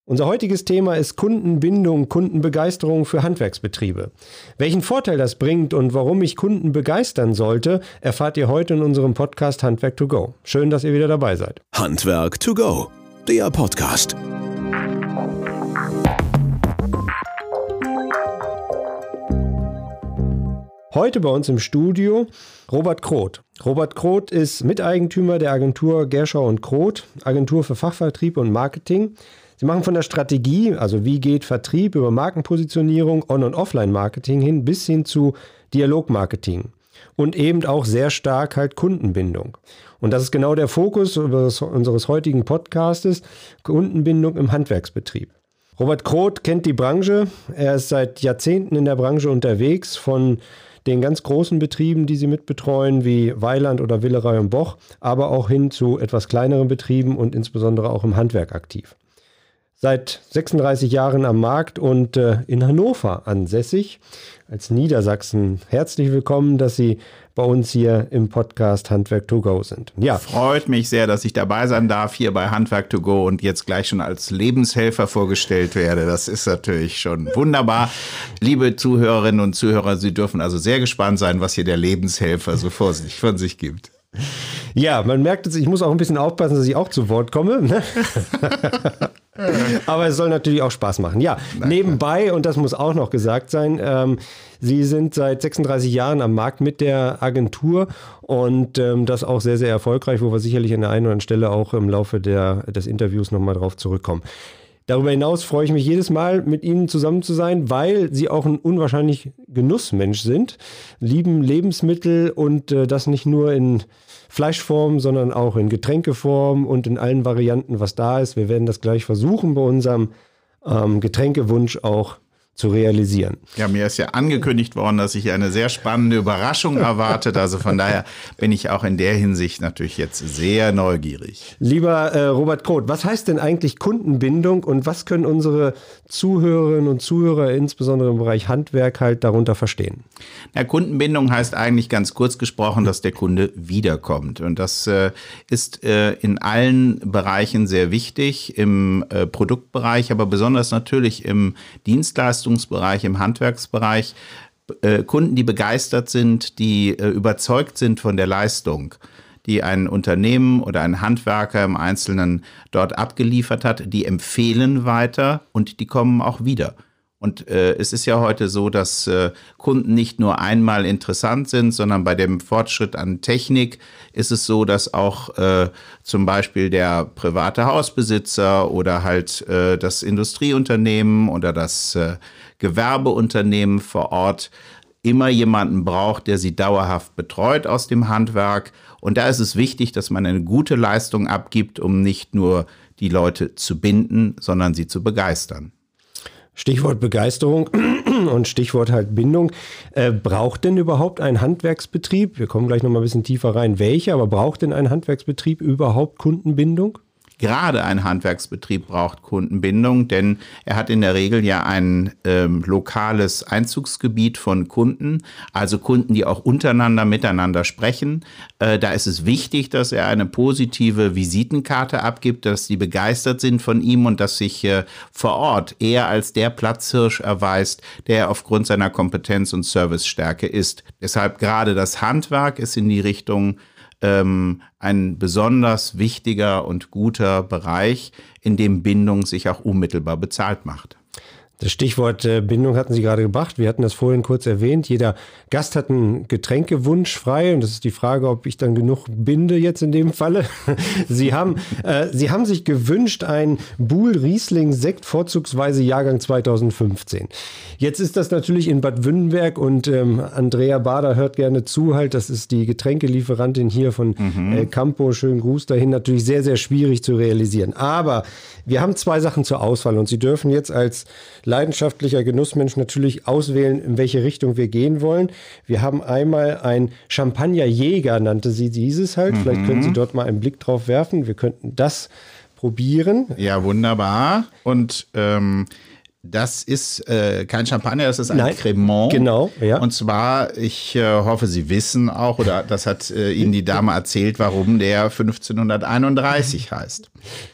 Unser heutiges Thema ist Kundenbindung, Kundenbegeisterung für Handwerksbetriebe. Welchen Vorteil das bringt und warum ich Kunden begeistern sollte, erfahrt ihr heute in unserem Podcast Handwerk to go. Schön, dass ihr wieder dabei seid. Handwerk to go, der Podcast. Heute bei uns im Studio Robert Kroth. Robert Kroth ist Miteigentümer der Agentur Gerschau & Kroth, Agentur für Fachvertrieb und Marketing. Sie machen von der Strategie, also wie geht Vertrieb über Markenpositionierung, On- und Offline-Marketing hin, bis hin zu Dialogmarketing. Und eben auch sehr stark halt Kundenbindung. Und das ist genau der Fokus unseres heutigen Podcastes, Kundenbindung im Handwerksbetrieb. Robert Kroth kennt die Branche. Er ist seit Jahrzehnten in der Branche unterwegs, von den ganz großen Betrieben, die sie mitbetreuen, wie Weiland oder Willerei und Boch, aber auch hin zu etwas kleineren Betrieben und insbesondere auch im Handwerk aktiv. Seit 36 Jahren am Markt und in Hannover ansässig, als Niedersachsen. Herzlich willkommen, dass Sie bei uns hier im Podcast Handwerk to go sind. Ja. Freut mich sehr, dass ich dabei sein darf hier bei Handwerk to go und jetzt gleich schon als Lebenshelfer vorgestellt werde. Das ist natürlich schon wunderbar. Liebe Zuhörerinnen und Zuhörer, Sie dürfen also sehr gespannt sein, was hier der Lebenshelfer so von sich gibt. Ja, man merkt jetzt, ich muss auch ein bisschen aufpassen, dass ich auch zu Wort komme. Ne? Aber es soll natürlich auch Spaß machen. Ja, nebenbei, und das muss auch noch gesagt sein, Sie sind seit 36 Jahren am Markt mit der Agentur und das auch sehr, sehr erfolgreich, wo wir sicherlich an der einen oder anderen Stelle auch im Laufe des Interviews nochmal drauf zurückkommen. Darüber hinaus freue ich mich jedes Mal, mit Ihnen zusammen zu sein, weil Sie auch ein unwahrscheinlich Genussmensch sind, lieben Lebensmittel und das nicht nur in Fleischform, sondern auch in Getränkeform und in allen Varianten, was da ist. Wir werden das gleich versuchen, bei unserem Getränkewunsch auch zu realisieren. Ja, mir ist ja angekündigt worden, dass ich eine sehr spannende Überraschung erwartet. Also von daher bin ich auch in der Hinsicht natürlich jetzt sehr neugierig. Lieber Robert Kroth, was heißt denn eigentlich Kundenbindung und was können unsere Zuhörerinnen und Zuhörer, insbesondere im Bereich Handwerk, halt darunter verstehen? Na, Kundenbindung heißt eigentlich ganz kurz gesprochen, dass der Kunde wiederkommt. Und das ist in allen Bereichen sehr wichtig, im Produktbereich, aber besonders natürlich im Dienstleistungsbereich, im Handwerksbereich, Kunden, die begeistert sind, die überzeugt sind von der Leistung, die ein Unternehmen oder ein Handwerker im Einzelnen dort abgeliefert hat, die empfehlen weiter und die kommen auch wieder. Und es ist ja heute so, dass Kunden nicht nur einmal interessant sind, sondern bei dem Fortschritt an Technik ist es so, dass auch zum Beispiel der private Hausbesitzer oder halt das Industrieunternehmen oder das Gewerbeunternehmen vor Ort immer jemanden braucht, der sie dauerhaft betreut aus dem Handwerk. Und da ist es wichtig, dass man eine gute Leistung abgibt, um nicht nur die Leute zu binden, sondern sie zu begeistern. Stichwort Begeisterung und Stichwort halt Bindung. Braucht denn überhaupt ein Handwerksbetrieb, wir kommen gleich noch mal ein bisschen tiefer rein, welcher, aber braucht denn ein Handwerksbetrieb überhaupt Kundenbindung? Gerade ein Handwerksbetrieb braucht Kundenbindung, denn er hat in der Regel ja ein lokales Einzugsgebiet von Kunden, also Kunden, die auch untereinander miteinander sprechen. Da ist es wichtig, dass er eine positive Visitenkarte abgibt, dass die begeistert sind von ihm und dass sich vor Ort er als der Platzhirsch erweist, der aufgrund seiner Kompetenz und Servicestärke ist. Deshalb gerade das Handwerk ist in die Richtung ein besonders wichtiger und guter Bereich, in dem Bindung sich auch unmittelbar bezahlt macht. Das Stichwort Bindung hatten Sie gerade gebracht. Wir hatten das vorhin kurz erwähnt. Jeder Gast hat einen Getränkewunsch frei. Und das ist die Frage, ob ich dann genug binde jetzt in dem Falle. Sie haben sich gewünscht, ein Buhl Riesling Sekt, vorzugsweise Jahrgang 2015. Jetzt ist das natürlich in Bad Wünnenberg und Andrea Bader hört gerne zu. Halt, das ist die Getränkelieferantin hier von El Campo. Schönen Gruß dahin. Natürlich sehr, sehr schwierig zu realisieren. Aber wir haben zwei Sachen zur Auswahl und Sie dürfen jetzt als leidenschaftlicher Genussmensch natürlich auswählen, in welche Richtung wir gehen wollen. Wir haben einmal ein Champagnerjäger, nannte sie dieses halt. Vielleicht können Sie dort mal einen Blick drauf werfen. Wir könnten das probieren. Ja, wunderbar. Und das ist kein Champagner, das ist ein Cremant. Genau, ja. Und zwar, ich hoffe, Sie wissen auch, oder das hat Ihnen die Dame erzählt, warum der 1531 heißt.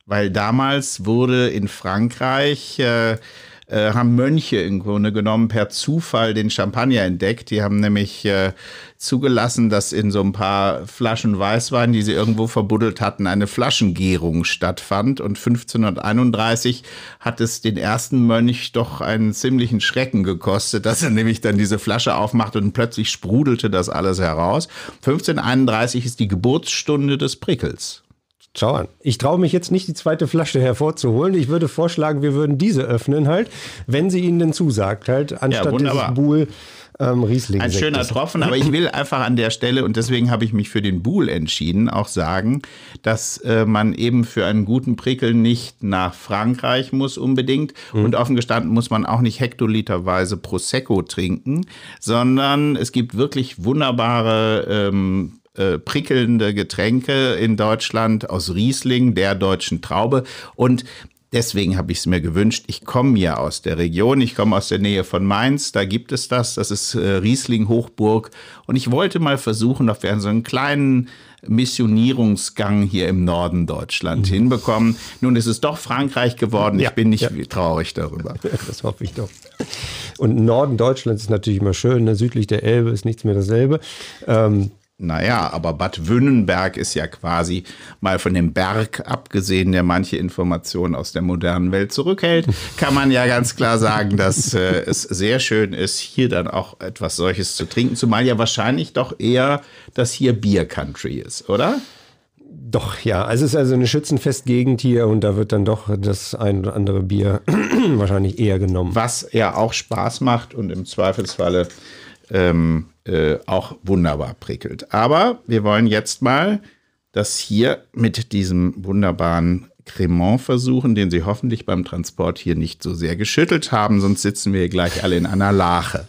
weil damals wurde in Frankreich haben Mönche im Grunde genommen per Zufall den Champagner entdeckt. Die haben nämlich zugelassen, dass in so ein paar Flaschen Weißwein, die sie irgendwo verbuddelt hatten, eine Flaschengärung stattfand. Und 1531 hat es den ersten Mönch doch einen ziemlichen Schrecken gekostet, dass er nämlich dann diese Flasche aufmachte und plötzlich sprudelte das alles heraus. 1531 ist die Geburtsstunde des Prickels. Schau an. Ich traue mich jetzt nicht, die zweite Flasche hervorzuholen. Ich würde vorschlagen, wir würden diese öffnen halt, wenn sie Ihnen denn zusagt halt, anstatt dieses Buhl Riesling. Ein schöner Tropfen, aber ich will einfach an der Stelle, und deswegen habe ich mich für den Buhl entschieden, auch sagen, dass man eben für einen guten Prickel nicht nach Frankreich muss unbedingt und offen gestanden muss man auch nicht hektoliterweise Prosecco trinken, sondern es gibt wirklich wunderbare prickelnde Getränke in Deutschland aus Riesling, der deutschen Traube. Und deswegen habe ich es mir gewünscht. Ich komme ja aus der Region, ich komme aus der Nähe von Mainz, da gibt es das ist Riesling Hochburg. Und ich wollte mal versuchen, ob wir so einen kleinen Missionierungsgang hier im Norden Deutschland hinbekommen. Nun ist es doch Frankreich geworden, ich bin nicht traurig darüber. Das hoffe ich doch. Und Norden Deutschlands ist natürlich immer schön, ne? Südlich der Elbe ist nichts mehr dasselbe. Naja, aber Bad Wünnenberg ist ja quasi mal von dem Berg abgesehen, der manche Informationen aus der modernen Welt zurückhält, kann man ja ganz klar sagen, dass es sehr schön ist, hier dann auch etwas solches zu trinken, zumal ja wahrscheinlich doch eher das hier Bier-Country ist, oder? Doch, ja. Also es ist also eine Schützenfestgegend hier und da wird dann doch das ein oder andere Bier wahrscheinlich eher genommen. Was ja auch Spaß macht und im Zweifelsfalle auch wunderbar prickelt. Aber wir wollen jetzt mal das hier mit diesem wunderbaren Cremant versuchen, den Sie hoffentlich beim Transport hier nicht so sehr geschüttelt haben, sonst sitzen wir hier gleich alle in einer Lache.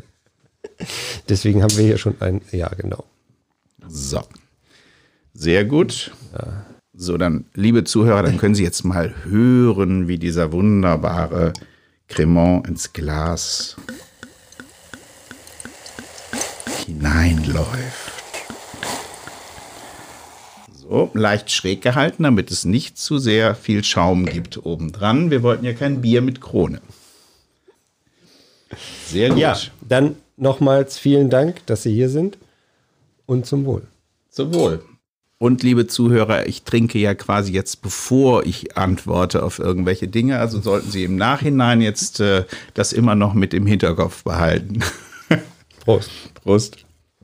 Deswegen haben wir hier schon ein, ja genau. So, sehr gut. So, dann, liebe Zuhörer, dann können Sie jetzt mal hören, wie dieser wunderbare Cremant ins Glas hineinläuft. So, leicht schräg gehalten, damit es nicht zu sehr viel Schaum gibt obendran. Wir wollten ja kein Bier mit Krone. Sehr gut. Ja, dann nochmals vielen Dank, dass Sie hier sind und zum Wohl. Zum Wohl. Und liebe Zuhörer, ich trinke ja quasi jetzt, bevor ich antworte auf irgendwelche Dinge, also sollten Sie im Nachhinein jetzt das immer noch mit im Hinterkopf behalten. Prost. Prost.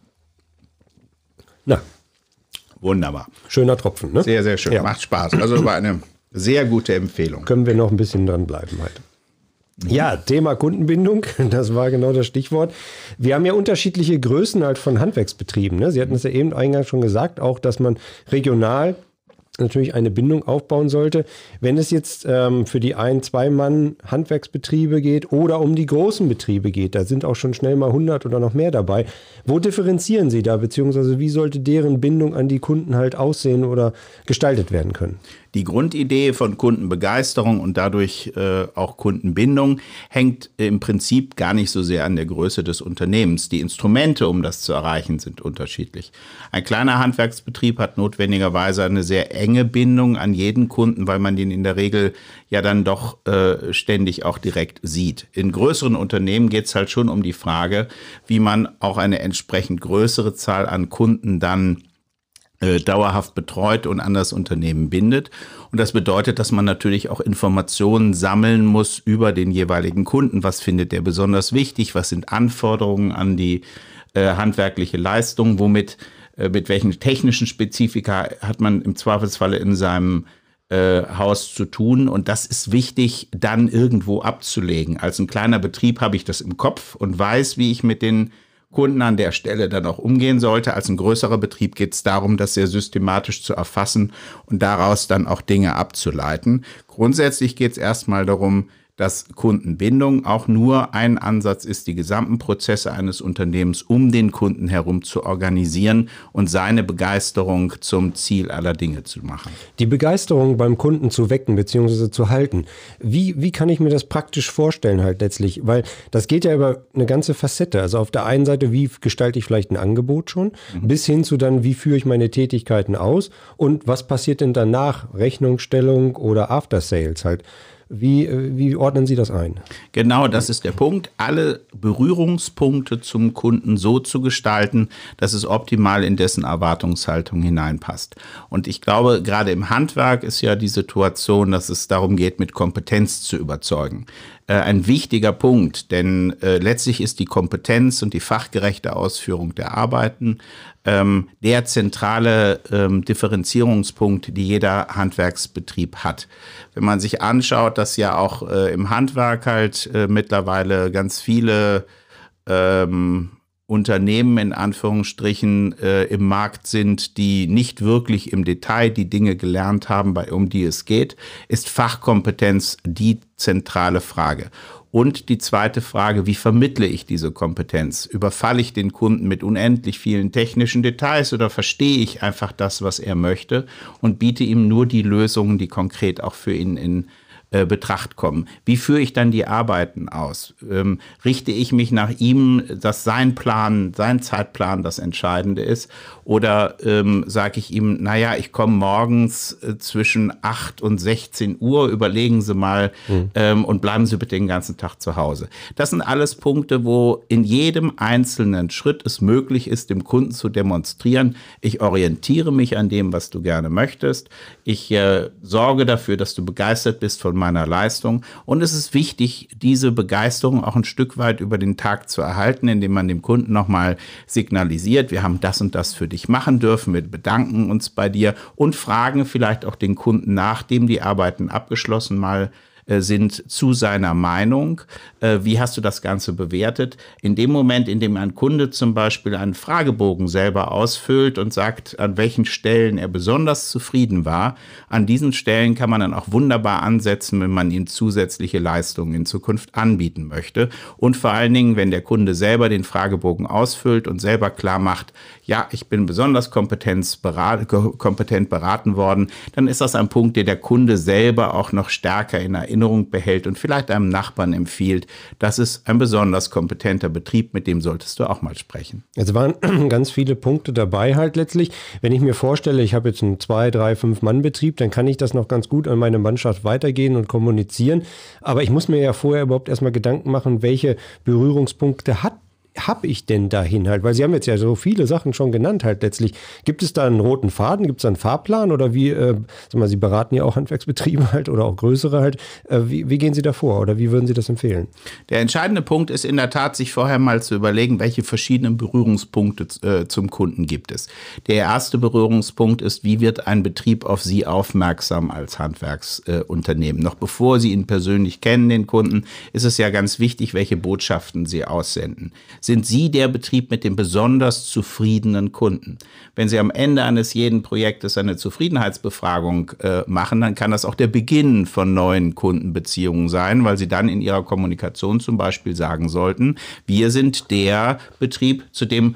Na. Wunderbar. Schöner Tropfen, ne? Sehr, sehr schön. Ja. Macht Spaß. Also war eine sehr gute Empfehlung. Können wir noch ein bisschen dran bleiben heute. Ja, Thema Kundenbindung, das war genau das Stichwort. Wir haben ja unterschiedliche Größen halt von Handwerksbetrieben, ne? Sie hatten es ja eben eingangs schon gesagt, auch, dass man regional natürlich eine Bindung aufbauen sollte. Wenn es jetzt für die 1-2-Mann-Handwerksbetriebe geht oder um die großen Betriebe geht, da sind auch schon schnell mal 100 oder noch mehr dabei. Wo differenzieren Sie da, beziehungsweise wie sollte deren Bindung an die Kunden halt aussehen oder gestaltet werden können? Die Grundidee von Kundenbegeisterung und dadurch auch Kundenbindung hängt im Prinzip gar nicht so sehr an der Größe des Unternehmens. Die Instrumente, um das zu erreichen, sind unterschiedlich. Ein kleiner Handwerksbetrieb hat notwendigerweise eine sehr enge Bindung an jeden Kunden, weil man den in der Regel ja dann doch ständig auch direkt sieht. In größeren Unternehmen geht es halt schon um die Frage, wie man auch eine entsprechend größere Zahl an Kunden dann dauerhaft betreut und an das Unternehmen bindet. Und das bedeutet, dass man natürlich auch Informationen sammeln muss über den jeweiligen Kunden. Was findet der besonders wichtig? Was sind Anforderungen an die handwerkliche Leistung? Mit welchen technischen Spezifika hat man im Zweifelsfalle in seinem Haus zu tun? Und das ist wichtig, dann irgendwo abzulegen. Als ein kleiner Betrieb habe ich das im Kopf und weiß, wie ich mit den Kunden an der Stelle dann auch umgehen sollte. Als ein größerer Betrieb geht es darum, das sehr systematisch zu erfassen und daraus dann auch Dinge abzuleiten. Grundsätzlich geht es erstmal darum, dass Kundenbindung auch nur ein Ansatz ist, die gesamten Prozesse eines Unternehmens um den Kunden herum zu organisieren und seine Begeisterung zum Ziel aller Dinge zu machen. Die Begeisterung beim Kunden zu wecken bzw. zu halten, wie kann ich mir das praktisch vorstellen halt letztlich? Weil das geht ja über eine ganze Facette. Also auf der einen Seite, wie gestalte ich vielleicht ein Angebot schon, bis hin zu dann, wie führe ich meine Tätigkeiten aus und was passiert denn danach, Rechnungsstellung oder After Sales halt. Wie ordnen Sie das ein? Genau, das ist der Punkt. Alle Berührungspunkte zum Kunden so zu gestalten, dass es optimal in dessen Erwartungshaltung hineinpasst. Und ich glaube, gerade im Handwerk ist ja die Situation, dass es darum geht, mit Kompetenz zu überzeugen. Ein wichtiger Punkt, denn letztlich ist die Kompetenz und die fachgerechte Ausführung der Arbeiten der zentrale Differenzierungspunkt, die jeder Handwerksbetrieb hat. Wenn man sich anschaut, dass ja auch im Handwerk halt mittlerweile ganz viele Unternehmen in Anführungsstrichen im Markt sind, die nicht wirklich im Detail die Dinge gelernt haben, um die es geht, ist Fachkompetenz die zentrale Frage. Und die zweite Frage, wie vermittle ich diese Kompetenz? Überfalle ich den Kunden mit unendlich vielen technischen Details oder verstehe ich einfach das, was er möchte und biete ihm nur die Lösungen, die konkret auch für ihn in Betracht kommen. Wie führe ich dann die Arbeiten aus? Richte ich mich nach ihm, dass sein Plan, sein Zeitplan das Entscheidende ist? Oder sage ich ihm, naja, ich komme morgens zwischen 8 und 16 Uhr, überlegen Sie mal und bleiben Sie bitte den ganzen Tag zu Hause. Das sind alles Punkte, wo in jedem einzelnen Schritt es möglich ist, dem Kunden zu demonstrieren, ich orientiere mich an dem, was du gerne möchtest. Ich sorge dafür, dass du begeistert bist von meiner Leistung. Und es ist wichtig, diese Begeisterung auch ein Stück weit über den Tag zu erhalten, indem man dem Kunden nochmal signalisiert, wir haben das und das für dich machen dürfen, wir bedanken uns bei dir und fragen vielleicht auch den Kunden, nachdem die Arbeiten abgeschlossen mal sind, zu seiner Meinung. Wie hast du das Ganze bewertet? In dem Moment, in dem ein Kunde zum Beispiel einen Fragebogen selber ausfüllt und sagt, an welchen Stellen er besonders zufrieden war, an diesen Stellen kann man dann auch wunderbar ansetzen, wenn man ihm zusätzliche Leistungen in Zukunft anbieten möchte. Und vor allen Dingen, wenn der Kunde selber den Fragebogen ausfüllt und selber klar macht, ja, ich bin besonders kompetent beraten worden, dann ist das ein Punkt, der Kunde selber auch noch stärker in Erinnerung behält und vielleicht einem Nachbarn empfiehlt, das ist ein besonders kompetenter Betrieb, mit dem solltest du auch mal sprechen. Es waren ganz viele Punkte dabei halt letztlich. Wenn ich mir vorstelle, ich habe jetzt einen 2-, 3-, 5-Mann-Betrieb, dann kann ich das noch ganz gut an meine Mannschaft weitergehen und kommunizieren. Aber ich muss mir ja vorher überhaupt erstmal Gedanken machen, welche Berührungspunkte habe ich denn dahin halt? Weil Sie haben jetzt ja so viele Sachen schon genannt halt letztlich. Gibt es da einen roten Faden? Gibt es da einen Fahrplan? Oder wie, Sie beraten ja auch Handwerksbetriebe halt oder auch größere halt. Wie gehen Sie da vor oder wie würden Sie das empfehlen? Der entscheidende Punkt ist in der Tat, sich vorher mal zu überlegen, welche verschiedenen Berührungspunkte zum Kunden gibt es. Der erste Berührungspunkt ist, wie wird ein Betrieb auf Sie aufmerksam als Handwerksunternehmen? Noch bevor Sie ihn persönlich kennen, den Kunden, ist es ja ganz wichtig, welche Botschaften Sie aussenden. Sind Sie der Betrieb mit dem besonders zufriedenen Kunden? Wenn Sie am Ende eines jeden Projektes eine Zufriedenheitsbefragung machen, dann kann das auch der Beginn von neuen Kundenbeziehungen sein, weil Sie dann in Ihrer Kommunikation zum Beispiel sagen sollten, wir sind der Betrieb, zu dem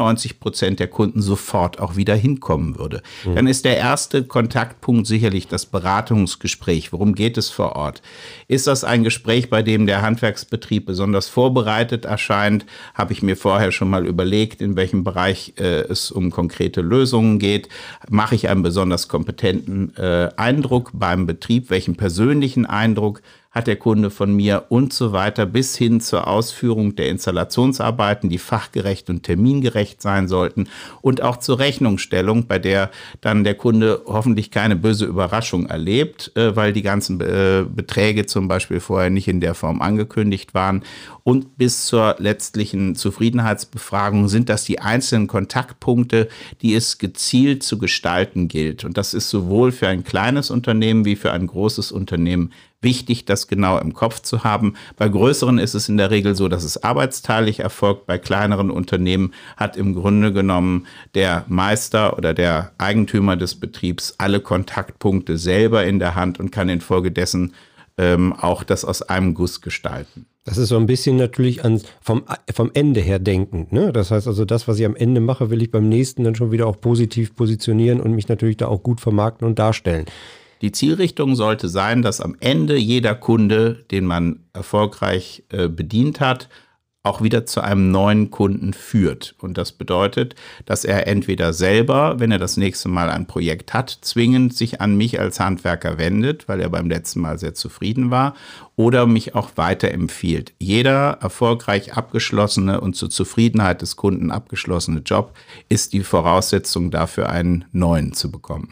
95% der Kunden sofort auch wieder hinkommen würde. Dann ist der erste Kontaktpunkt sicherlich das Beratungsgespräch. Worum geht es vor Ort? Ist das ein Gespräch, bei dem der Handwerksbetrieb besonders vorbereitet erscheint? Habe ich mir vorher schon mal überlegt, in welchem Bereich es um konkrete Lösungen geht? Mache ich einen besonders kompetenten Eindruck beim Betrieb? Welchen persönlichen Eindruck hat der Kunde von mir und so weiter, bis hin zur Ausführung der Installationsarbeiten, die fachgerecht und termingerecht sein sollten und auch zur Rechnungsstellung, bei der dann der Kunde hoffentlich keine böse Überraschung erlebt, weil die ganzen Beträge zum Beispiel vorher nicht in der Form angekündigt waren. Und bis zur letztlichen Zufriedenheitsbefragung sind das die einzelnen Kontaktpunkte, die es gezielt zu gestalten gilt. Und das ist sowohl für ein kleines Unternehmen wie für ein großes Unternehmen wichtig, das genau im Kopf zu haben. Bei größeren ist es in der Regel so, dass es arbeitsteilig erfolgt. Bei kleineren Unternehmen hat im Grunde genommen der Meister oder der Eigentümer des Betriebs alle Kontaktpunkte selber in der Hand und kann infolgedessen auch das aus einem Guss gestalten. Das ist so ein bisschen natürlich vom Ende her denkend, ne? Das heißt also, das, was ich am Ende mache, will ich beim nächsten dann schon wieder auch positiv positionieren und mich natürlich da auch gut vermarkten und darstellen. Die Zielrichtung sollte sein, dass am Ende jeder Kunde, den man erfolgreich bedient hat, auch wieder zu einem neuen Kunden führt. Und das bedeutet, dass er entweder selber, wenn er das nächste Mal ein Projekt hat, zwingend sich an mich als Handwerker wendet, weil er beim letzten Mal sehr zufrieden war, oder mich auch weiterempfiehlt. Jeder erfolgreich abgeschlossene und zur Zufriedenheit des Kunden abgeschlossene Job ist die Voraussetzung dafür, einen neuen zu bekommen.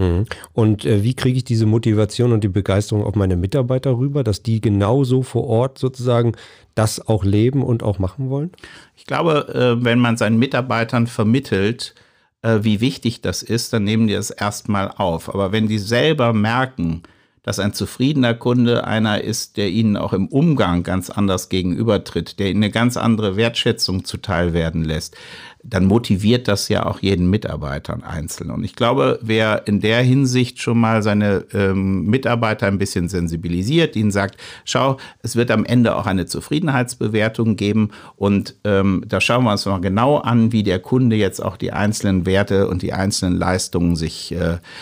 Und wie kriege ich diese Motivation und die Begeisterung auf meine Mitarbeiter rüber, dass die genauso vor Ort sozusagen das auch leben und auch machen wollen? Ich glaube, wenn man seinen Mitarbeitern vermittelt, wie wichtig das ist, dann nehmen die das erstmal auf. Aber wenn die selber merken, dass ein zufriedener Kunde einer ist, der ihnen auch im Umgang ganz anders gegenübertritt, der ihnen eine ganz andere Wertschätzung zuteil werden lässt, dann motiviert das ja auch jeden Mitarbeiter einzeln. Und ich glaube, wer in der Hinsicht schon mal seine Mitarbeiter ein bisschen sensibilisiert, ihnen sagt, schau, es wird am Ende auch eine Zufriedenheitsbewertung geben und da schauen wir uns noch genau an, wie der Kunde jetzt auch die einzelnen Werte und die einzelnen Leistungen sich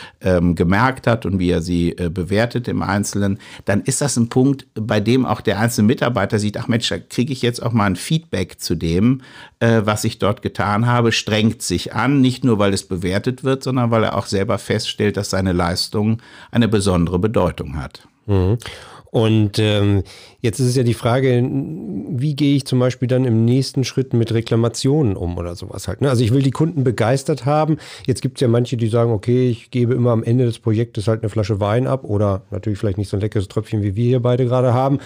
gemerkt hat und wie er sie bewertet im Einzelnen, dann ist das ein Punkt, bei dem auch der einzelne Mitarbeiter sieht, ach Mensch, da kriege ich jetzt auch mal ein Feedback zu dem, was ich dort getan habe, strengt sich an, nicht nur, weil es bewertet wird, sondern weil er auch selber feststellt, dass seine Leistung eine besondere Bedeutung hat. Und jetzt ist es ja die Frage, wie gehe ich zum Beispiel dann im nächsten Schritt mit Reklamationen um oder sowas halt, ne? Also ich will die Kunden begeistert haben. Jetzt gibt es ja manche, die sagen, okay, ich gebe immer am Ende des Projektes halt eine Flasche Wein ab oder natürlich vielleicht nicht so ein leckeres Tröpfchen, wie wir hier beide gerade haben.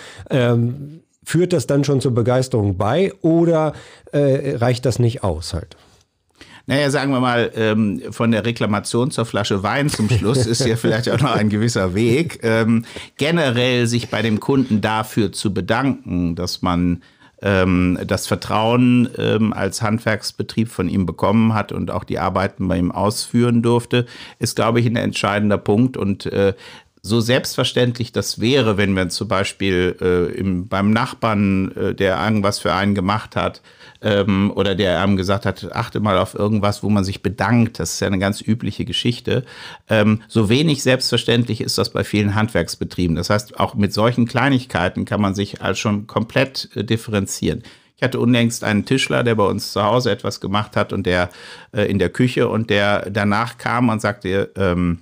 Führt das dann schon zur Begeisterung bei oder reicht das nicht aus halt? Naja, sagen wir mal, von der Reklamation zur Flasche Wein zum Schluss ist ja vielleicht auch noch ein gewisser Weg. Generell sich bei dem Kunden dafür zu bedanken, dass man das Vertrauen als Handwerksbetrieb von ihm bekommen hat und auch die Arbeiten bei ihm ausführen durfte, ist, glaube ich, ein entscheidender Punkt. Und so selbstverständlich das wäre, wenn man zum Beispiel beim Nachbarn, der irgendwas für einen gemacht hat, oder der einem gesagt hat, achte mal auf irgendwas, wo man sich bedankt, das ist ja eine ganz übliche Geschichte, so wenig selbstverständlich ist das bei vielen Handwerksbetrieben. Das heißt, auch mit solchen Kleinigkeiten kann man sich als schon komplett differenzieren. Ich hatte unlängst einen Tischler, der bei uns zu Hause etwas gemacht hat und der in der Küche und der danach kam und sagte,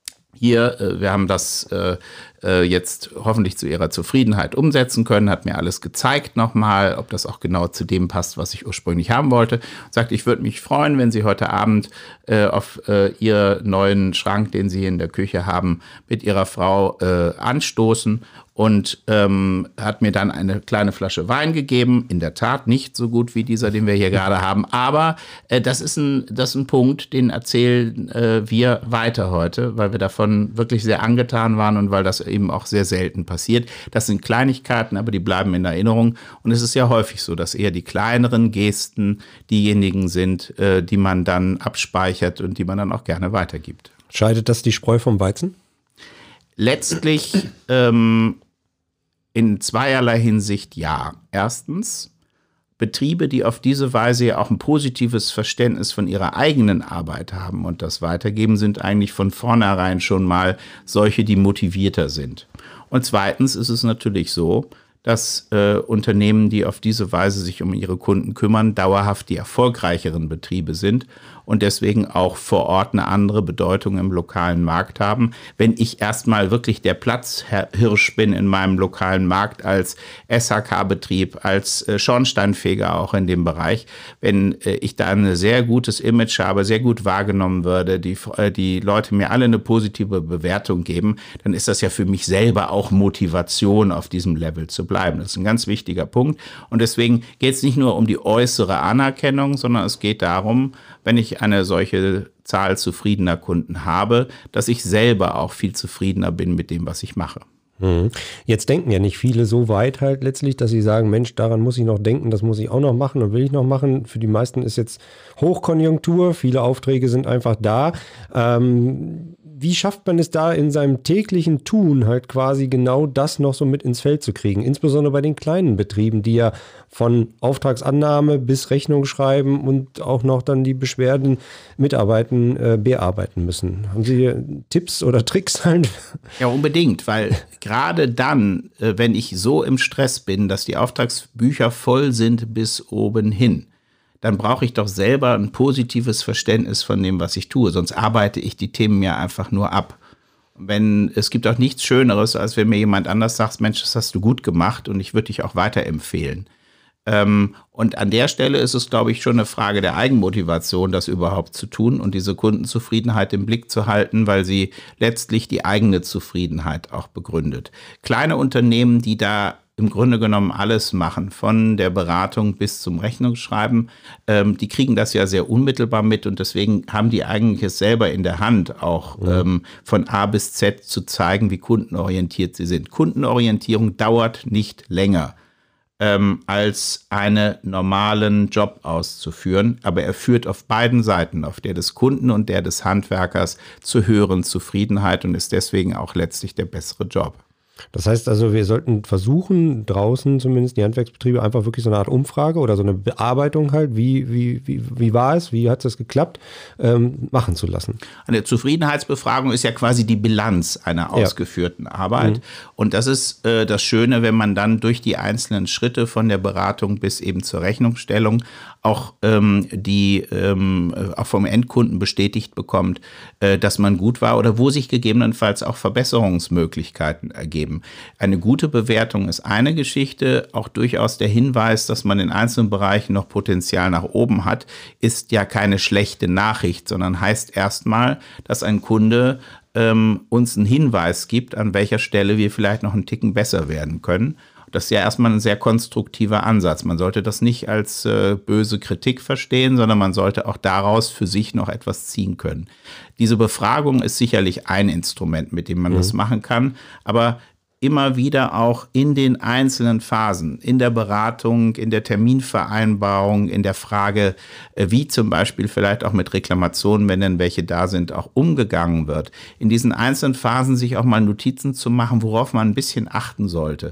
hier, wir haben das jetzt hoffentlich zu ihrer Zufriedenheit umsetzen können, hat mir alles gezeigt nochmal, ob das auch genau zu dem passt, was ich ursprünglich haben wollte. Sagt, ich würde mich freuen, wenn Sie heute Abend auf Ihren neuen Schrank, den Sie hier in der Küche haben, mit Ihrer Frau anstoßen. Und hat mir dann eine kleine Flasche Wein gegeben. In der Tat nicht so gut wie dieser, den wir hier gerade haben. Aber das ist ein Punkt, den erzählen wir weiter heute, weil wir davon wirklich sehr angetan waren und weil das eben auch sehr selten passiert. Das sind Kleinigkeiten, aber die bleiben in Erinnerung. Und es ist ja häufig so, dass eher die kleineren Gesten diejenigen sind, die man dann abspeichert und die man dann auch gerne weitergibt. Scheidet das die Spreu vom Weizen? Letztlich in zweierlei Hinsicht ja. Erstens, Betriebe, die auf diese Weise ja auch ein positives Verständnis von ihrer eigenen Arbeit haben und das weitergeben, sind eigentlich von vornherein schon mal solche, die motivierter sind. Und zweitens ist es natürlich so, dass Unternehmen, die auf diese Weise sich um ihre Kunden kümmern, dauerhaft die erfolgreicheren Betriebe sind und deswegen auch vor Ort eine andere Bedeutung im lokalen Markt haben. Wenn ich erstmal wirklich der Platzhirsch bin in meinem lokalen Markt als SHK-Betrieb, als Schornsteinfeger auch in dem Bereich, wenn ich da ein sehr gutes Image habe, sehr gut wahrgenommen würde, die Leute mir alle eine positive Bewertung geben, dann ist das ja für mich selber auch Motivation, auf diesem Level zu bleiben. Das ist ein ganz wichtiger Punkt. Und deswegen geht es nicht nur um die äußere Anerkennung, sondern es geht darum, wenn ich eine solche Zahl zufriedener Kunden habe, dass ich selber auch viel zufriedener bin mit dem, was ich mache. Jetzt denken ja nicht viele so weit halt letztlich, dass sie sagen, Mensch, daran muss ich noch denken, das muss ich auch noch machen und will ich noch machen. Für die meisten ist jetzt Hochkonjunktur, viele Aufträge sind einfach da. Wie schafft man es da in seinem täglichen Tun halt quasi genau das noch so mit ins Feld zu kriegen? Insbesondere bei den kleinen Betrieben, die ja von Auftragsannahme bis Rechnung schreiben und auch noch dann die Beschwerden bearbeiten müssen. Haben Sie Tipps oder Tricks halt? Ja, unbedingt, weil gerade dann, wenn ich so im Stress bin, dass die Auftragsbücher voll sind bis oben hin, dann brauche ich doch selber ein positives Verständnis von dem, was ich tue. Sonst arbeite ich die Themen ja einfach nur ab. Es gibt auch nichts Schöneres, als wenn mir jemand anders sagt, Mensch, das hast du gut gemacht und ich würde dich auch weiterempfehlen. Und an der Stelle ist es, glaube ich, schon eine Frage der Eigenmotivation, das überhaupt zu tun und diese Kundenzufriedenheit im Blick zu halten, weil sie letztlich die eigene Zufriedenheit auch begründet. Kleine Unternehmen, die da im Grunde genommen alles machen, von der Beratung bis zum Rechnungsschreiben, die kriegen das ja sehr unmittelbar mit und deswegen haben die eigentlich es selber in der Hand, auch von A bis Z zu zeigen, wie kundenorientiert sie sind. Kundenorientierung dauert nicht länger als einen normalen Job auszuführen, aber er führt auf beiden Seiten, auf der des Kunden und der des Handwerkers, zu höheren Zufriedenheit und ist deswegen auch letztlich der bessere Job. Das heißt also, wir sollten versuchen, draußen zumindest die Handwerksbetriebe einfach wirklich so eine Art Umfrage oder so eine Bearbeitung halt, wie war es, wie hat es geklappt, machen zu lassen. Eine Zufriedenheitsbefragung ist ja quasi die Bilanz einer ausgeführten Arbeit. Und das ist das Schöne, wenn man dann durch die einzelnen Schritte von der Beratung bis eben zur Rechnungsstellung auch auch vom Endkunden bestätigt bekommt, dass man gut war oder wo sich gegebenenfalls auch Verbesserungsmöglichkeiten ergeben. Eine gute Bewertung ist eine Geschichte, auch durchaus der Hinweis, dass man in einzelnen Bereichen noch Potenzial nach oben hat, ist ja keine schlechte Nachricht, sondern heißt erstmal, dass ein Kunde uns einen Hinweis gibt, an welcher Stelle wir vielleicht noch einen Ticken besser werden können. Das ist ja erstmal ein sehr konstruktiver Ansatz. Man sollte das nicht als böse Kritik verstehen, sondern man sollte auch daraus für sich noch etwas ziehen können. Diese Befragung ist sicherlich ein Instrument, mit dem man das machen kann, aber immer wieder auch in den einzelnen Phasen, in der Beratung, in der Terminvereinbarung, in der Frage, wie zum Beispiel vielleicht auch mit Reklamationen, wenn denn welche da sind, auch umgegangen wird. In diesen einzelnen Phasen sich auch mal Notizen zu machen, worauf man ein bisschen achten sollte,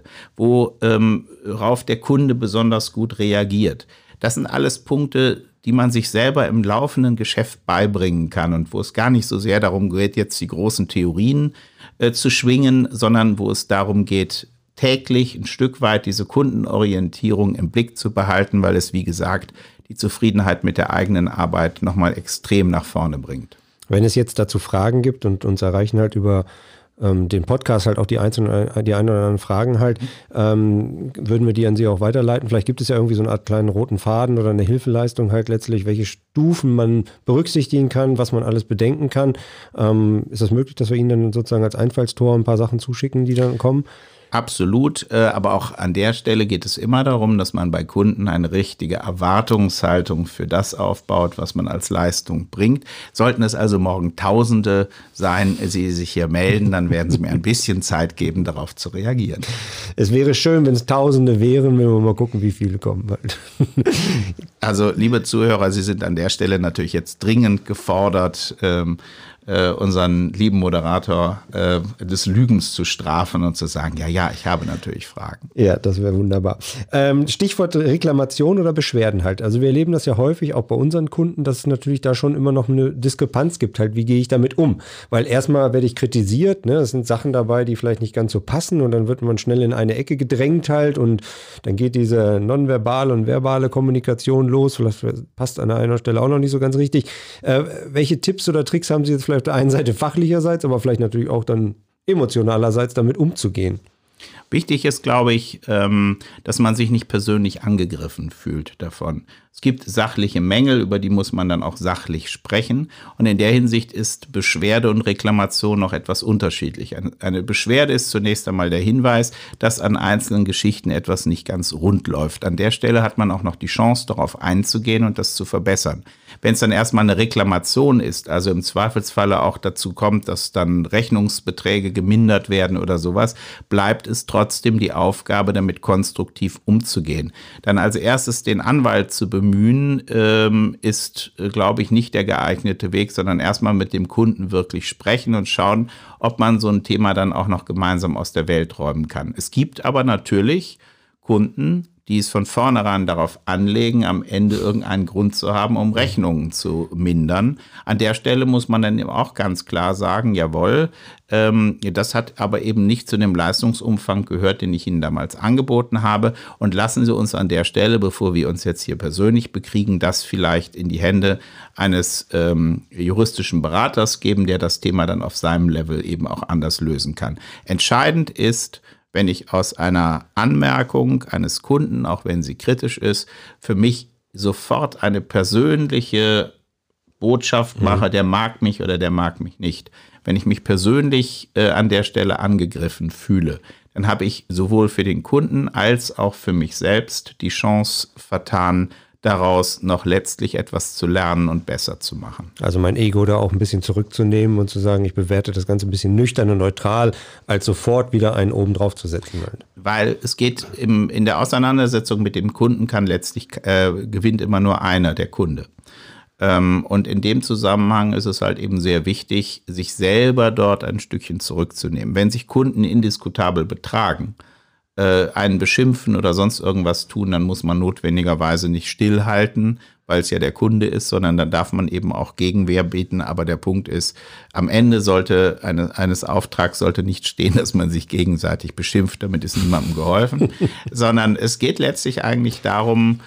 worauf der Kunde besonders gut reagiert. Das sind alles Punkte, die man sich selber im laufenden Geschäft beibringen kann und wo es gar nicht so sehr darum geht, jetzt die großen Theorien zu schwingen, sondern wo es darum geht, täglich ein Stück weit diese Kundenorientierung im Blick zu behalten, weil es, wie gesagt, die Zufriedenheit mit der eigenen Arbeit nochmal extrem nach vorne bringt. Wenn es jetzt dazu Fragen gibt und uns erreichen halt über den Podcast halt auch die ein oder anderen Fragen halt, würden wir die an Sie auch weiterleiten. Vielleicht gibt es ja irgendwie so eine Art kleinen roten Faden oder eine Hilfeleistung halt letztlich, welche Stufen man berücksichtigen kann, was man alles bedenken kann. Ist das möglich, dass wir Ihnen dann sozusagen als Einfallstor ein paar Sachen zuschicken, die dann kommen? Absolut, aber auch an der Stelle geht es immer darum, dass man bei Kunden eine richtige Erwartungshaltung für das aufbaut, was man als Leistung bringt. Sollten es also morgen Tausende sein, Sie sich hier melden, dann werden Sie mir ein bisschen Zeit geben, darauf zu reagieren. Es wäre schön, wenn es Tausende wären, wenn wir mal gucken, wie viele kommen. Also, liebe Zuhörer, Sie sind an der Stelle natürlich jetzt dringend gefordert, unseren lieben Moderator des Lügens zu strafen und zu sagen, ja, ich habe natürlich Fragen. Ja, das wäre wunderbar. Stichwort Reklamation oder Beschwerden halt. Also wir erleben das ja häufig auch bei unseren Kunden, dass es natürlich da schon immer noch eine Diskrepanz gibt halt. Wie gehe ich damit um? Weil erstmal werde ich kritisiert, ne? Es sind Sachen dabei, die vielleicht nicht ganz so passen und dann wird man schnell in eine Ecke gedrängt halt und dann geht diese nonverbale und verbale Kommunikation los. Vielleicht passt an einer Stelle auch noch nicht so ganz richtig. Welche Tipps oder Tricks haben Sie jetzt vielleicht auf der einen Seite fachlicherseits, aber vielleicht natürlich auch dann emotionalerseits damit umzugehen? Wichtig ist, glaube ich, dass man sich nicht persönlich angegriffen fühlt davon. Es gibt sachliche Mängel, über die muss man dann auch sachlich sprechen. Und in der Hinsicht ist Beschwerde und Reklamation noch etwas unterschiedlich. Eine Beschwerde ist zunächst einmal der Hinweis, dass an einzelnen Geschichten etwas nicht ganz rund läuft. An der Stelle hat man auch noch die Chance, darauf einzugehen und das zu verbessern. Wenn es dann erstmal eine Reklamation ist, also im Zweifelsfalle auch dazu kommt, dass dann Rechnungsbeträge gemindert werden oder sowas, bleibt es trotzdem die Aufgabe, damit konstruktiv umzugehen. Dann als erstes den Anwalt zu bemühen, ist, glaube ich, nicht der geeignete Weg, sondern erstmal mit dem Kunden wirklich sprechen und schauen, ob man so ein Thema dann auch noch gemeinsam aus der Welt räumen kann. Es gibt aber natürlich Kunden, die es von vornherein darauf anlegen, am Ende irgendeinen Grund zu haben, um Rechnungen zu mindern. An der Stelle muss man dann eben auch ganz klar sagen, jawohl, das hat aber eben nicht zu dem Leistungsumfang gehört, den ich Ihnen damals angeboten habe. Und lassen Sie uns an der Stelle, bevor wir uns jetzt hier persönlich bekriegen, das vielleicht in die Hände eines juristischen Beraters geben, der das Thema dann auf seinem Level eben auch anders lösen kann. Entscheidend ist, wenn ich aus einer Anmerkung eines Kunden, auch wenn sie kritisch ist, für mich sofort eine persönliche Botschaft mache, der mag mich oder der mag mich nicht. Wenn ich mich persönlich an der Stelle angegriffen fühle, dann habe ich sowohl für den Kunden als auch für mich selbst die Chance vertan, daraus noch letztlich etwas zu lernen und besser zu machen. Also mein Ego da auch ein bisschen zurückzunehmen und zu sagen, ich bewerte das Ganze ein bisschen nüchtern und neutral, als sofort wieder einen oben drauf zu setzen. Weil es geht in der Auseinandersetzung mit dem Kunden kann letztlich gewinnt immer nur einer, der Kunde. Und in dem Zusammenhang ist es halt eben sehr wichtig, sich selber dort ein Stückchen zurückzunehmen. Wenn sich Kunden indiskutabel betragen, einen beschimpfen oder sonst irgendwas tun, dann muss man notwendigerweise nicht stillhalten, weil es ja der Kunde ist, sondern dann darf man eben auch Gegenwehr bieten. Aber der Punkt ist, am Ende sollte eines Auftrags sollte nicht stehen, dass man sich gegenseitig beschimpft, damit ist niemandem geholfen, sondern es geht letztlich eigentlich darum,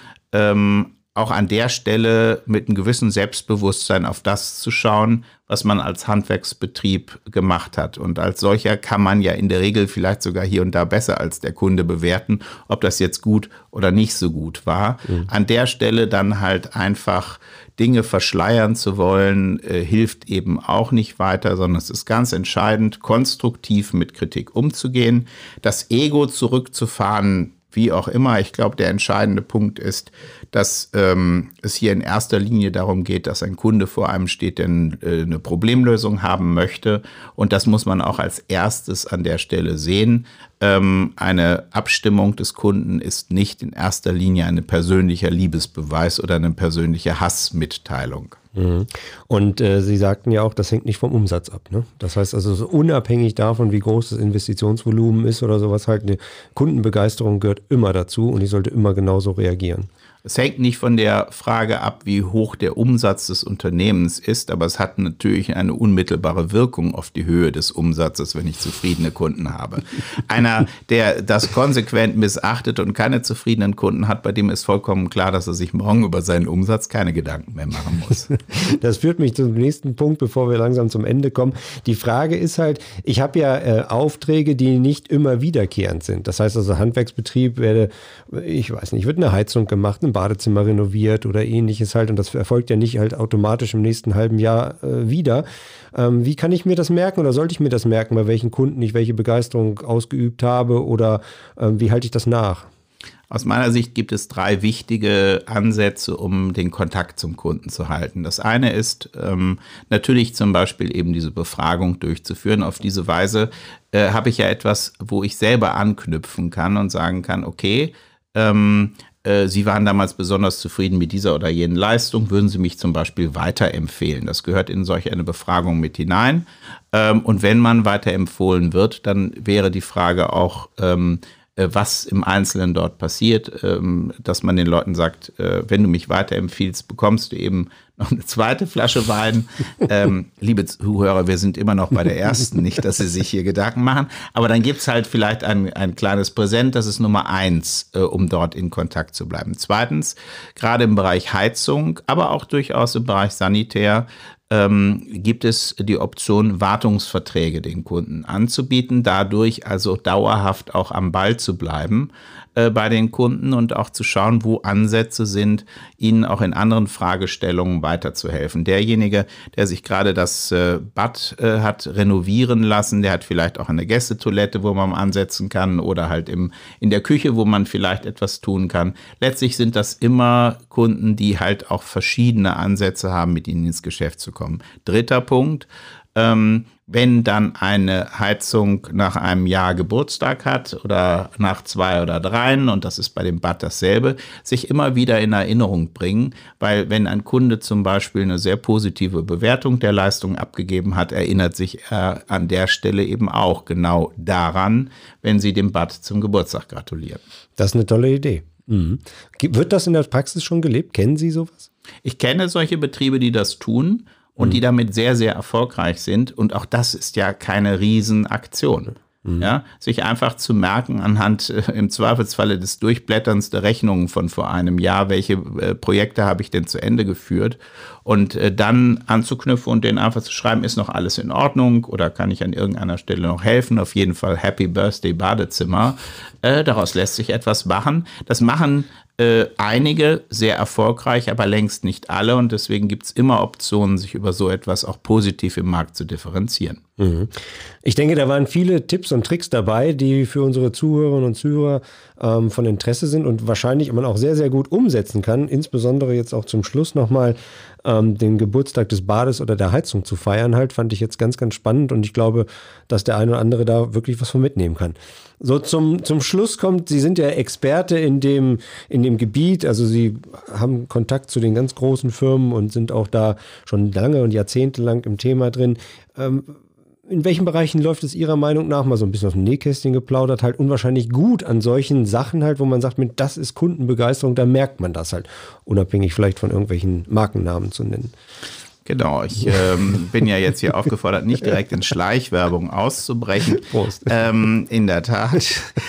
auch an der Stelle mit einem gewissen Selbstbewusstsein auf das zu schauen, was man als Handwerksbetrieb gemacht hat. Und als solcher kann man ja in der Regel vielleicht sogar hier und da besser als der Kunde bewerten, ob das jetzt gut oder nicht so gut war. An der Stelle dann halt einfach Dinge verschleiern zu wollen, hilft eben auch nicht weiter, sondern es ist ganz entscheidend, konstruktiv mit Kritik umzugehen, das Ego zurückzufahren, wie auch immer. Ich glaube, der entscheidende Punkt ist, dass es hier in erster Linie darum geht, dass ein Kunde vor einem steht, der eine Problemlösung haben möchte. Und das muss man auch als erstes an der Stelle sehen. Eine Abstimmung des Kunden ist nicht in erster Linie ein persönlicher Liebesbeweis oder eine persönliche Hassmitteilung. Und Sie sagten ja auch, das hängt nicht vom Umsatz ab. Ne? Das heißt also, so unabhängig davon, wie groß das Investitionsvolumen ist oder sowas, halt eine Kundenbegeisterung gehört immer dazu und ich sollte immer genauso reagieren. Es hängt nicht von der Frage ab, wie hoch der Umsatz des Unternehmens ist, aber es hat natürlich eine unmittelbare Wirkung auf die Höhe des Umsatzes, wenn ich zufriedene Kunden habe. Einer, der das konsequent missachtet und keine zufriedenen Kunden hat, bei dem ist vollkommen klar, dass er sich morgen über seinen Umsatz keine Gedanken mehr machen muss. Das führt mich zum nächsten Punkt, bevor wir langsam zum Ende kommen. Die Frage ist halt, ich habe ja Aufträge, die nicht immer wiederkehrend sind. Das heißt also, Handwerksbetrieb wird eine Heizung gemacht, ein Badezimmer renoviert oder ähnliches halt und das erfolgt ja nicht halt automatisch im nächsten halben Jahr wieder. Wie kann ich mir das merken oder sollte ich mir das merken, bei welchen Kunden ich welche Begeisterung ausgeübt habe oder wie halte ich das nach? Aus meiner Sicht gibt es 3 wichtige Ansätze, um den Kontakt zum Kunden zu halten. Das eine ist natürlich zum Beispiel eben diese Befragung durchzuführen. Auf diese Weise habe ich ja etwas, wo ich selber anknüpfen kann und sagen kann, okay, Sie waren damals besonders zufrieden mit dieser oder jenen Leistung, würden Sie mich zum Beispiel weiterempfehlen? Das gehört in solch eine Befragung mit hinein. Und wenn man weiterempfohlen wird, dann wäre die Frage auch, was im Einzelnen dort passiert, dass man den Leuten sagt, wenn du mich weiterempfiehlst, bekommst du eben noch eine zweite Flasche Wein. Liebe Zuhörer, wir sind immer noch bei der ersten, nicht, dass Sie sich hier Gedanken machen, aber dann gibt es halt vielleicht ein kleines Präsent, das ist Nummer 1, um dort in Kontakt zu bleiben. Zweitens, gerade im Bereich Heizung, aber auch durchaus im Bereich Sanitär, gibt es die Option, Wartungsverträge den Kunden anzubieten, dadurch also dauerhaft auch am Ball zu bleiben bei den Kunden und auch zu schauen, wo Ansätze sind, ihnen auch in anderen Fragestellungen weiterzuhelfen. Derjenige, der sich gerade das Bad hat renovieren lassen, der hat vielleicht auch eine Gästetoilette, wo man ansetzen kann oder halt in der Küche, wo man vielleicht etwas tun kann. Letztlich sind das immer Kunden, die halt auch verschiedene Ansätze haben, mit ihnen ins Geschäft zu kommen. Dritter Punkt, wenn dann eine Heizung nach einem Jahr Geburtstag hat oder nach 2 oder 3, und das ist bei dem Bad dasselbe, sich immer wieder in Erinnerung bringen, weil wenn ein Kunde zum Beispiel eine sehr positive Bewertung der Leistung abgegeben hat, erinnert sich er an der Stelle eben auch genau daran, wenn Sie dem Bad zum Geburtstag gratulieren. Das ist eine tolle Idee. Mhm. Wird das in der Praxis schon gelebt? Kennen Sie sowas? Ich kenne solche Betriebe, die das tun. Und die damit sehr, sehr erfolgreich sind. Und auch das ist ja keine Riesenaktion. Ja, sich einfach zu merken anhand im Zweifelsfalle des Durchblätterns der Rechnungen von vor einem Jahr, welche Projekte habe ich denn zu Ende geführt und dann anzuknüpfen und denen einfach zu schreiben, ist noch alles in Ordnung oder kann ich an irgendeiner Stelle noch helfen? Auf jeden Fall Happy Birthday Badezimmer. Daraus lässt sich etwas machen. Das machen einige sehr erfolgreich, aber längst nicht alle und deswegen gibt es immer Optionen, sich über so etwas auch positiv im Markt zu differenzieren. Ich denke, da waren viele Tipps und Tricks dabei, die für unsere Zuhörerinnen und Zuhörer von Interesse sind und wahrscheinlich man auch sehr, sehr gut umsetzen kann, insbesondere jetzt auch zum Schluss nochmal den Geburtstag des Bades oder der Heizung zu feiern, halt, fand ich jetzt ganz, ganz spannend und ich glaube, dass der eine oder andere da wirklich was von mitnehmen kann. So zum Schluss kommt, Sie sind ja Experte in dem Gebiet, also Sie haben Kontakt zu den ganz großen Firmen und sind auch da schon lange und jahrzehntelang im Thema drin. In welchen Bereichen läuft es Ihrer Meinung nach, mal so ein bisschen aus dem Nähkästchen geplaudert, halt unwahrscheinlich gut an solchen Sachen halt, wo man sagt, das ist Kundenbegeisterung, da merkt man das halt, unabhängig vielleicht von irgendwelchen Markennamen zu nennen. Genau, ich bin ja jetzt hier aufgefordert, nicht direkt in Schleichwerbung auszubrechen. Prost. In der Tat.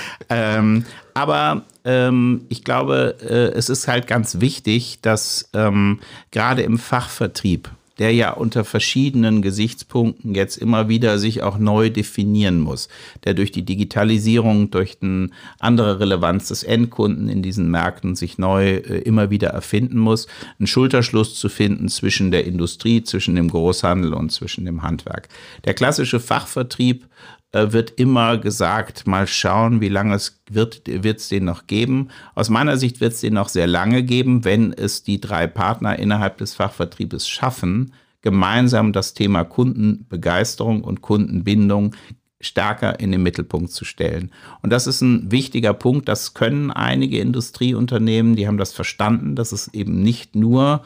Aber ich glaube, es ist halt ganz wichtig, dass gerade im Fachvertrieb, der ja unter verschiedenen Gesichtspunkten jetzt immer wieder sich auch neu definieren muss, der durch die Digitalisierung, durch eine andere Relevanz des Endkunden in diesen Märkten sich neu immer wieder erfinden muss, einen Schulterschluss zu finden zwischen der Industrie, zwischen dem Großhandel und zwischen dem Handwerk. Der klassische Fachvertrieb wird immer gesagt, mal schauen, wie lange wird es den noch geben. Aus meiner Sicht wird es den noch sehr lange geben, wenn es die 3 Partner innerhalb des Fachvertriebes schaffen, gemeinsam das Thema Kundenbegeisterung und Kundenbindung stärker in den Mittelpunkt zu stellen. Und das ist ein wichtiger Punkt, das können einige Industrieunternehmen, die haben das verstanden, dass es eben nicht nur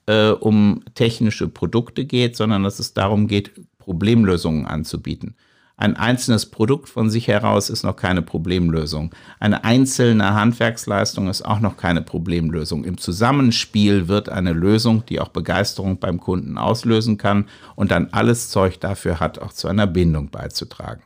um technische Produkte geht, sondern dass es darum geht, Problemlösungen anzubieten. Ein einzelnes Produkt von sich heraus ist noch keine Problemlösung. Eine einzelne Handwerksleistung ist auch noch keine Problemlösung. Im Zusammenspiel wird eine Lösung, die auch Begeisterung beim Kunden auslösen kann und dann alles Zeug dafür hat, auch zu einer Bindung beizutragen.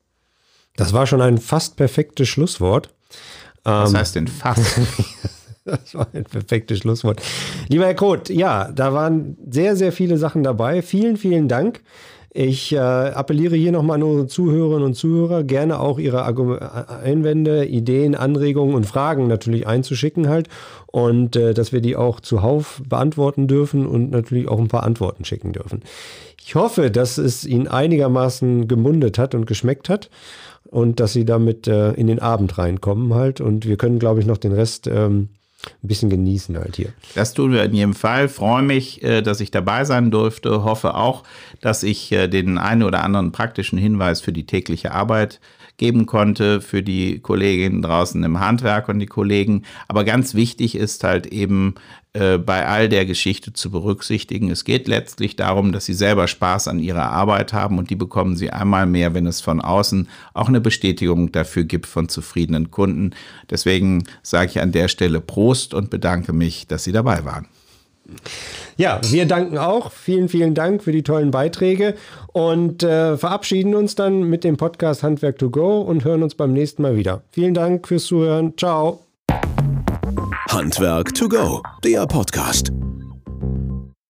Das war schon ein fast perfektes Schlusswort. Was heißt denn fast? Das war ein perfektes Schlusswort. Lieber Herr Kroth, ja, da waren sehr, sehr viele Sachen dabei. Vielen, vielen Dank. Ich appelliere hier nochmal an unsere Zuhörerinnen und Zuhörer, gerne auch ihre Einwände, Ideen, Anregungen und Fragen natürlich einzuschicken halt und dass wir die auch zuhauf beantworten dürfen und natürlich auch ein paar Antworten schicken dürfen. Ich hoffe, dass es Ihnen einigermaßen gemundet hat und geschmeckt hat und dass Sie damit in den Abend reinkommen halt und wir können, glaube ich, noch den Rest ein bisschen genießen halt hier. Das tun wir in jedem Fall. Freue mich, dass ich dabei sein durfte. Hoffe auch, dass ich den einen oder anderen praktischen Hinweis für die tägliche Arbeit geben konnte, für die Kolleginnen draußen im Handwerk und die Kollegen. Aber ganz wichtig ist halt eben bei all der Geschichte zu berücksichtigen. Es geht letztlich darum, dass Sie selber Spaß an Ihrer Arbeit haben und die bekommen Sie einmal mehr, wenn es von außen auch eine Bestätigung dafür gibt von zufriedenen Kunden. Deswegen sage ich an der Stelle Prost und bedanke mich, dass Sie dabei waren. Ja, wir danken auch. Vielen, vielen Dank für die tollen Beiträge und verabschieden uns dann mit dem Podcast Handwerk to go und hören uns beim nächsten Mal wieder. Vielen Dank fürs Zuhören. Ciao. Handwerk to go, der Podcast.